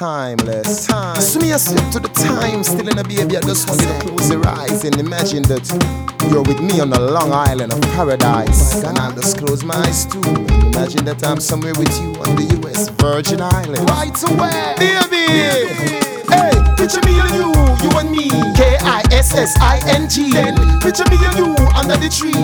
timeless. So me a slip to the time, still in a baby, I just want you to close your eyes and imagine that you're with me on the Long Island of paradise. And I'll just close my eyes too. Imagine that I'm somewhere with you on the US Virgin Islands. Right away, baby. Hey, picture me and you and me. K-I-S-S-I-N-G. Then picture me and you under the tree.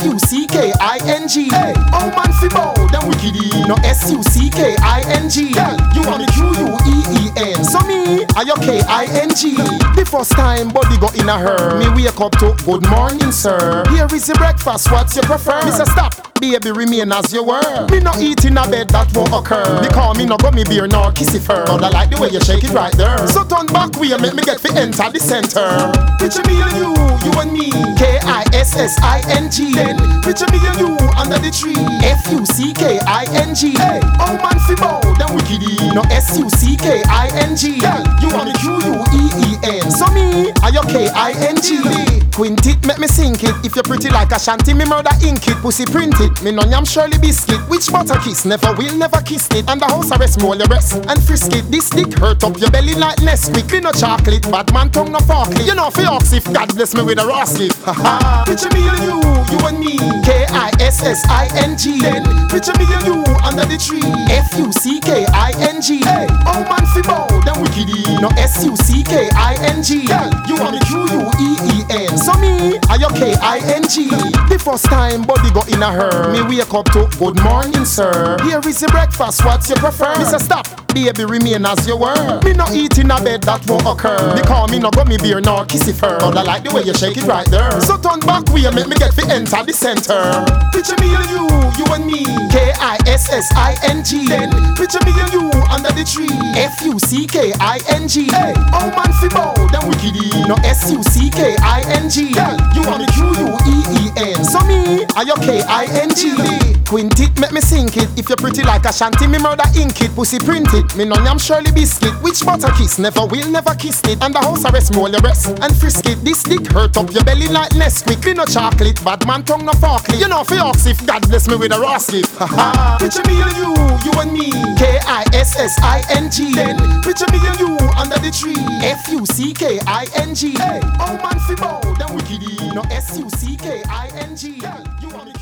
F-U-C-K-I-N-G. Hey, oh man fi bow, then wickedy. No S-U-C-K-I-N-G. Girl, you want me Q-U-E-E-N. So me, are your K-I-N-G. The first time body got in a her, me wake up to good morning sir. Here is your breakfast, what's you prefer? Me say stop, baby remain as you were. Me no eat in a bed that won't occur. Because me no got me beer nor kissy fur. But I like the way you shake it right there. So turn back way and make me get fi enter the center. Picture me and you and me. K-I-S-S-I-N-G. Then picture me and you under the tree. F-U-C-K-I-N-G. Hey, oh man fi bow, then wickedy. No S-U-C-K-I-N-G. Girl, you want me Q-U-E-E-N. So me, are your K-I-N-G. Quint it, make me sink it. If you're pretty like a shanty, me murder ink it. Pussy print it, me no yam Shirley biscuit. Which butter kiss, never will, never kiss it. And the house arrest, roll your breast and frisk it. This dick hurt up your belly like Nesquik. Me no chocolate, bad man tongue no forklift. You know fi ox if God bless me with a raw slip. Haha, picture me and you and me. K-I-S-S-I-N-G. Then picture me and you under the tree. F-U-C-K-I-N-G. Hey, oh man fi bow, then wickedy. No S-U-C-K-I-N-G. Girl, you want me Q-U-E-E-N. So me, are your K-I-N-G. The first time body got in a her, me wake up to good morning sir. Here is your breakfast, what's you prefer? Me say stop, baby remain as you were. Me no eat in a bed that won't occur. Because me no got me beer nor kissy fur. But I like the way you shake it right there. So turn back way and make me get fi enter the center. Picture me and you and me. K-I-S-S-I-N-G. Then picture me and you under the tree. F-U-C-K-I-N-G. Hey, oh man fi bow, then wickedy. No S-U-C-K-I-N-G. Girl, you want me Q-U-E-E-N. So me, are your K-I-N-G. Quint it, make me sink it. If you're pretty like a shanty, me murder ink it. Pussy print it, me no yam Shirley biscuit. Which butter kiss, never will, never kiss it. And the house arrest, roll your breast and frisk it. This dick hurt up your belly like Nesquik. Me no chocolate, bad man tongue no forklift. You know fi ox if God bless me with a raw slip. Haha, picture me and you and me. K-I-S-S-I-N-G. Then picture me and you under the tree. F-U-C-K-I-N-G. Hey, oh man fi bow, then wickedy. No S-U-C-K-I-N-G. Girl, you want me